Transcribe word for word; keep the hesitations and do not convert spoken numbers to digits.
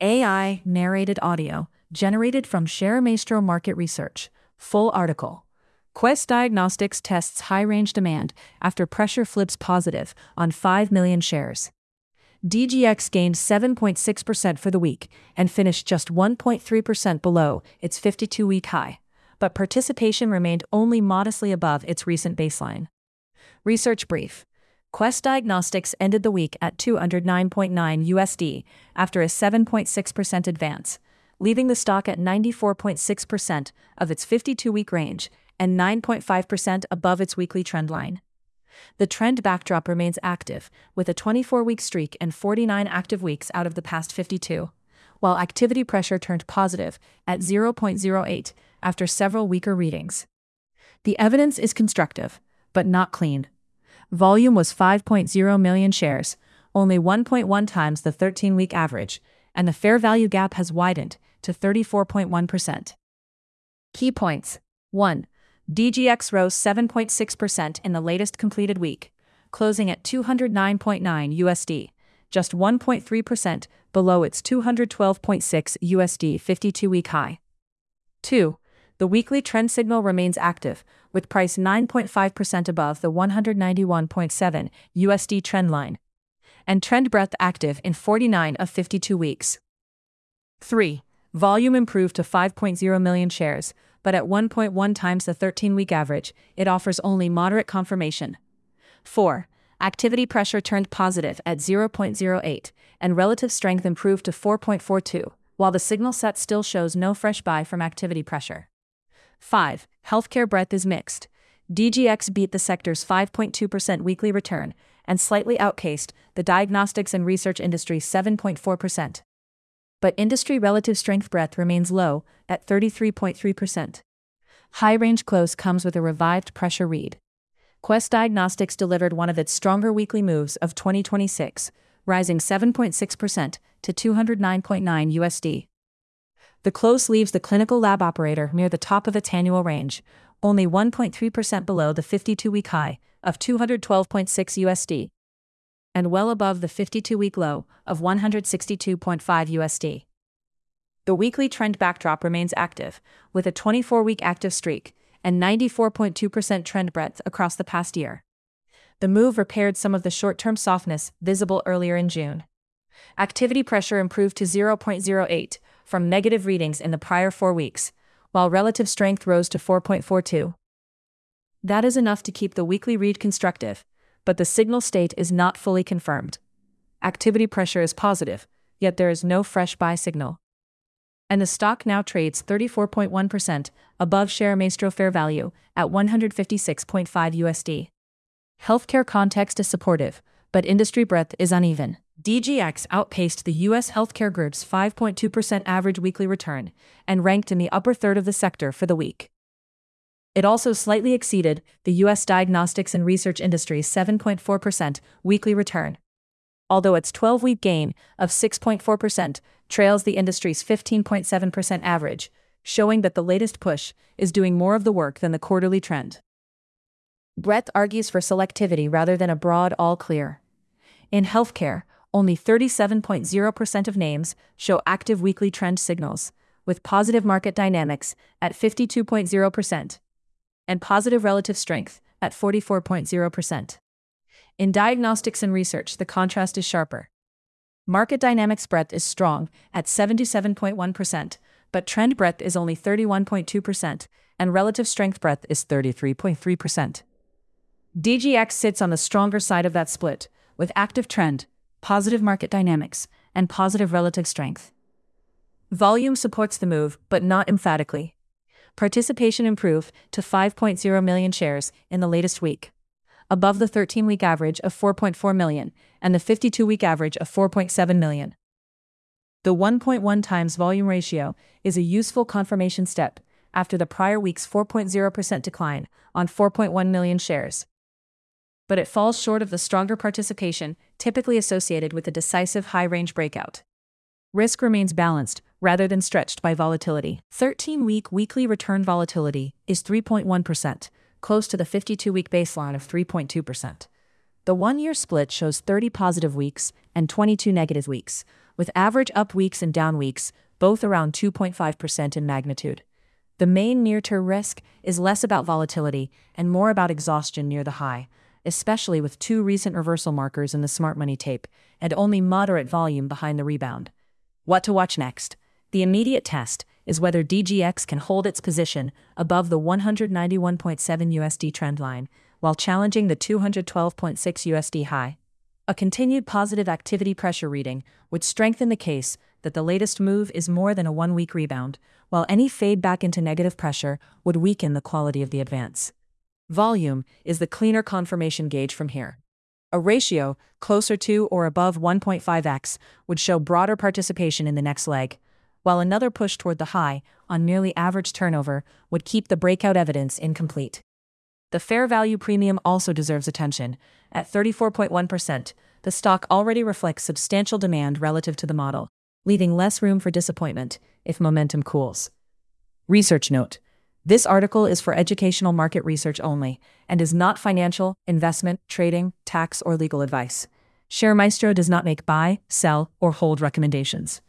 A I narrated audio generated from ShareMaestro Market Research. Full article. Quest Diagnostics tests high-range demand after pressure flips positive on five million shares. D G X gained seven point six percent for the week and finished just one point three percent below its fifty-two-week high, but participation remained only modestly above its recent baseline. Research brief. Quest Diagnostics ended the week at two hundred nine point nine U S D after a seven point six percent advance, leaving the stock at ninety-four point six percent of its fifty-two-week range and nine point five percent above its weekly trend line. The trend backdrop remains active, with a twenty-four-week streak and forty-nine active weeks out of the past fifty-two, while activity pressure turned positive at zero point zero eight after several weaker readings. The evidence is constructive, but not clean. Volume was five point zero million shares, only one point one times the thirteen-week average, and the fair value gap has widened to thirty-four point one percent. Key points. one. D G X rose seven point six percent in the latest completed week, closing at two hundred nine point nine U S D, just one point three percent below its two hundred twelve point six U S D fifty-two-week high. two. The weekly trend signal remains active, with price nine point five percent above the one hundred ninety-one point seven U S D trend line, and trend breadth active in forty-nine of fifty-two weeks. three. Volume improved to five point zero million shares, but at one point one times the thirteen-week average, it offers only moderate confirmation. four. Activity pressure turned positive at zero point zero eight, and relative strength improved to four point four two, while the signal set still shows no fresh buy from activity pressure. five. Healthcare breadth is mixed. D G X beat the sector's five point two percent weekly return and slightly outpaced the diagnostics and research industry's seven point four percent. But industry relative strength breadth remains low at thirty-three point three percent. High-range close comes with a revived pressure read. Quest Diagnostics delivered one of its stronger weekly moves of twenty twenty-six, rising seven point six percent to two hundred nine point nine U S D. The close leaves the clinical lab operator near the top of its annual range, only one point three percent below the fifty-two-week high of two hundred twelve point six U S D, and well above the fifty-two-week low of one hundred sixty-two point five U S D. The weekly trend backdrop remains active, with a twenty-four-week active streak and ninety-four point two percent trend breadth across the past year. The move repaired some of the short-term softness visible earlier in June. Activity pressure improved to zero point zero eight from negative readings in the prior four weeks, while relative strength rose to four point four two. That is enough to keep the weekly read constructive, but the signal state is not fully confirmed. Activity pressure is positive, yet there is no fresh buy signal. And the stock now trades thirty-four point one percent above ShareMaestro fair value at one hundred fifty-six point five U S D. Healthcare context is supportive, but industry breadth is uneven. D G X outpaced the U S healthcare group's five point two percent average weekly return and ranked in the upper third of the sector for the week. It also slightly exceeded the U S diagnostics and research industry's seven point four percent weekly return, although its twelve-week gain of six point four percent trails the industry's fifteen point seven percent average, showing that the latest push is doing more of the work than the quarterly trend. Breadth argues for selectivity rather than a broad all-clear. In healthcare, only thirty-seven point zero percent of names show active weekly trend signals, with positive market dynamics at fifty-two point zero percent and positive relative strength at forty-four point zero percent. In diagnostics and research, the contrast is sharper. Market dynamics breadth is strong at seventy-seven point one percent, but trend breadth is only thirty-one point two percent, and relative strength breadth is thirty-three point three percent. D G X sits on the stronger side of that split, with active trend, positive market dynamics, and positive relative strength. Volume supports the move, but not emphatically. Participation improved to five point zero million shares in the latest week, above the thirteen-week average of four point four million and the fifty-two-week average of four point seven million. The one point one times volume ratio is a useful confirmation step after the prior week's four point zero percent decline on four point one million shares. But it falls short of the stronger participation typically associated with a decisive high-range breakout. Risk remains balanced rather than stretched by volatility. thirteen-week weekly return volatility is three point one percent, close to the fifty-two-week baseline of three point two percent. The one-year split shows thirty positive weeks and twenty-two negative weeks, with average up weeks and down weeks, both around two point five percent in magnitude. The main near-term risk is less about volatility and more about exhaustion near the high, especially with two recent reversal markers in the smart money tape and only moderate volume behind the rebound. What to watch next? The immediate test is whether D G X can hold its position above the one hundred ninety-one point seven U S D trend line while challenging the two hundred twelve point six U S D high. A continued positive activity pressure reading would strengthen the case that the latest move is more than a one-week rebound, while any fade back into negative pressure would weaken the quality of the advance. Volume is the cleaner confirmation gauge from here. A ratio closer to or above one point five x would show broader participation in the next leg, while another push toward the high on nearly average turnover would keep the breakout evidence incomplete. The fair value premium also deserves attention. At thirty-four point one percent, the stock already reflects substantial demand relative to the model, leaving less room for disappointment if momentum cools. Research note: this article is for educational market research only and is not financial, investment, trading, tax, or legal advice. ShareMaestro does not make buy, sell, or hold recommendations.